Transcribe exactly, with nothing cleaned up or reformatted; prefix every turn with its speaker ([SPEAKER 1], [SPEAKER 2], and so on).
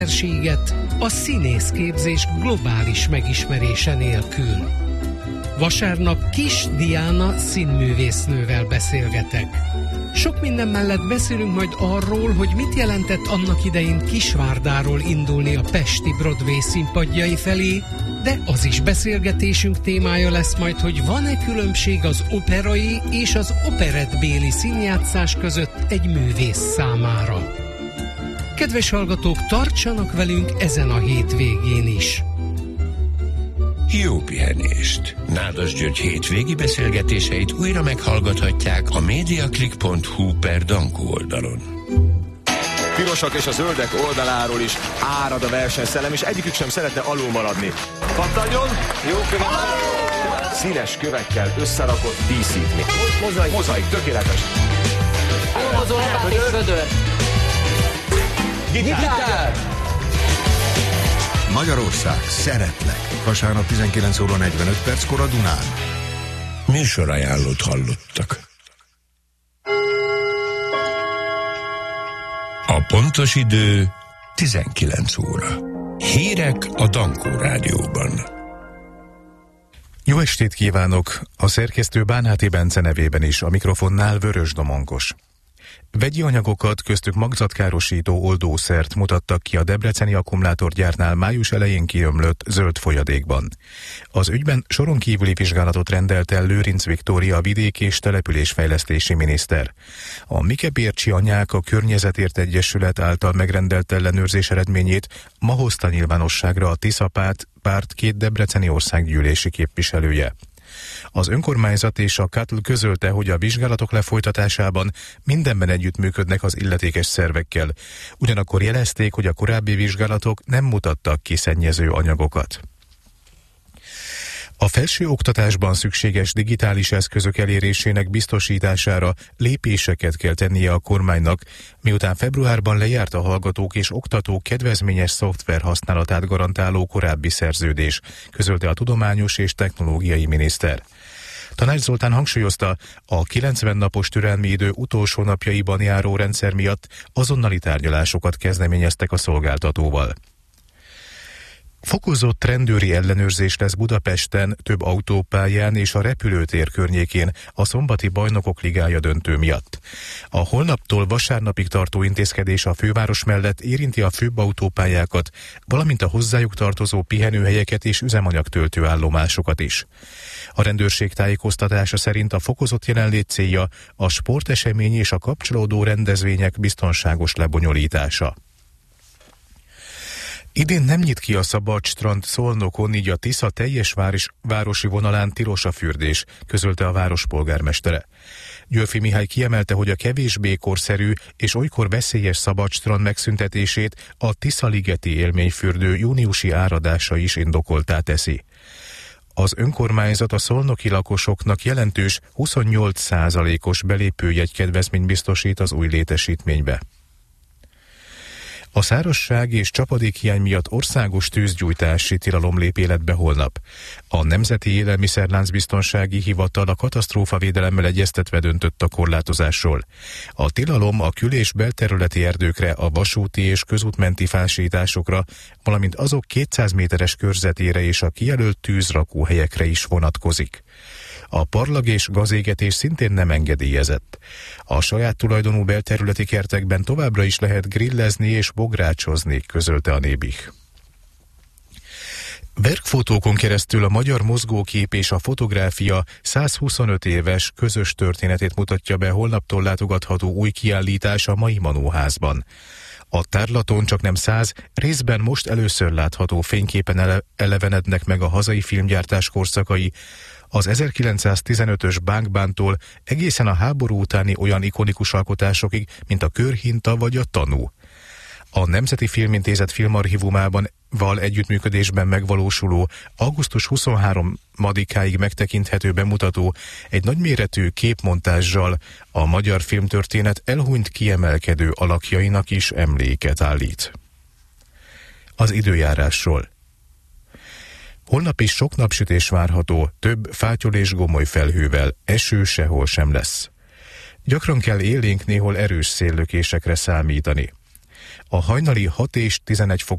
[SPEAKER 1] a színészképzés globális megismerése nélkül. Vasárnap Kis Diana színművésznővel beszélgetek. Sok minden mellett beszélünk majd arról, hogy mit jelentett annak idején Kisvárdáról indulni a pesti Broadway színpadjai felé, de az is beszélgetésünk témája lesz majd, hogy van-e különbség az operai és az operettbéli színjátszás között egy művész számára. Kedves hallgatók, tartsanak velünk ezen a hétvégén is!
[SPEAKER 2] Jó pihenést! Nádas György hétvégi beszélgetéseit újra meghallgathatják a mediaclick pont hu per Dankó oldalon.
[SPEAKER 3] Pirosak és a zöldek oldaláról is árad a versenyszellem, és egyikük sem szeretne alul maradni. Pattanjon! Jó kövekkel! Színes kövekkel összerakott díszítmény. Mozaik. Mozaik, tökéletes.
[SPEAKER 4] Hozol lapát és vödör.
[SPEAKER 3] Gitár! Gitár!
[SPEAKER 5] Magyarország, szeretlek. Vasárnap tizenkilenc óra negyvenöt perckor a Dunán.
[SPEAKER 2] Műsorajánlót hallottak. A pontos idő tizenkilenc óra. Hírek a Dankó Rádióban.
[SPEAKER 6] Jó estét kívánok! A szerkesztő Bánháti Bence nevében is, a mikrofonnál Vörös Domonkos. Vegyi anyagokat, köztük magzatkárosító oldószert mutattak ki a debreceni akkumulátorgyárnál május elején kiömlött zöld folyadékban. Az ügyben soron kívüli vizsgálatot rendelt el Lőrinc Viktória vidék- és településfejlesztési miniszter. A Mikebércsi Anyák a Környezetért Egyesület által megrendelt ellenőrzés eredményét ma hozta nyilvánosságra a Tisza párt, párt két debreceni országgyűlési képviselője. Az önkormányzat és a ká á té el közölte, hogy a vizsgálatok lefolytatásában mindenben együttműködnek az illetékes szervekkel. Ugyanakkor jelezték, hogy a korábbi vizsgálatok nem mutattak ki szennyező anyagokat. A felső oktatásban szükséges digitális eszközök elérésének biztosítására lépéseket kell tennie a kormánynak, miután februárban lejárt a hallgatók és oktatók kedvezményes szoftver használatát garantáló korábbi szerződés, közölte a tudományos és technológiai miniszter. Tanács Zoltán hangsúlyozta, a kilencven napos türelmi idő utolsó napjaiban járó rendszer miatt azonnali tárgyalásokat kezdeményeztek a szolgáltatóval. Fokozott rendőri ellenőrzés lesz Budapesten, több autópályán és a repülőtér környékén a szombati Bajnokok Ligája döntő miatt. A holnaptól vasárnapig tartó intézkedés a főváros mellett érinti a főbb autópályákat, valamint a hozzájuk tartozó pihenőhelyeket és üzemanyagtöltő állomásokat is. A rendőrség tájékoztatása szerint a fokozott jelenlét célja a sportesemény és a kapcsolódó rendezvények biztonságos lebonyolítása. Idén nem nyit ki a Szabadstrand Szolnokon, így a Tisza teljes város, városi vonalán tilos a fürdés, közölte a város polgármestere. Györfi Mihály kiemelte, hogy a kevésbé korszerű és olykor veszélyes Szabadstrand megszüntetését a Tisza-ligeti élményfürdő júniusi áradása is indokolttá teszi. Az önkormányzat a szolnoki lakosoknak jelentős huszonnyolc százalékos belépőjegykedvezményt biztosít az új létesítménybe. A szárazság és csapadékhiány miatt országos tűzgyújtási tilalom lép életbe holnap. A Nemzeti Élelmiszerláncbiztonsági Hivatal a katasztrófavédelemmel egyeztetve döntött a korlátozásról. A tilalom a kül- és belterületi erdőkre, a vasúti és közútmenti fásításokra, valamint azok kétszáz méteres körzetére és a kijelölt tűzrakóhelyekre is vonatkozik. A parlag és gazégetés szintén nem engedélyezett. A saját tulajdonú belterületi kertekben továbbra is lehet grillezni és bográcsozni, közölte a Nébih. Verkfotókon keresztül a magyar mozgókép és a fotográfia százhuszonöt éves közös történetét mutatja be holnaptól látogatható új kiállítás a Mai Manóházban. A tárlaton csak nem száz, részben most először látható fényképen ele- elevenednek meg a hazai filmgyártás korszakai, az ezerkilencszáztizenötös Bánk-Bántól egészen a háború utáni olyan ikonikus alkotásokig, mint a Körhinta vagy a Tanú. A Nemzeti Filmintézet filmarchívumában val együttműködésben megvalósuló augusztus huszonharmadikáig megtekinthető bemutató egy nagyméretű képmontázsal a magyar filmtörténet elhunyt kiemelkedő alakjainak is emléket állít. Az időjárásról. Holnap is sok napsütés várható, több fátyol és gomoly felhővel, eső sehol sem lesz. Gyakran kell élénk, néhol erős széllökésekre számítani. A hajnali hat és tizenegy fok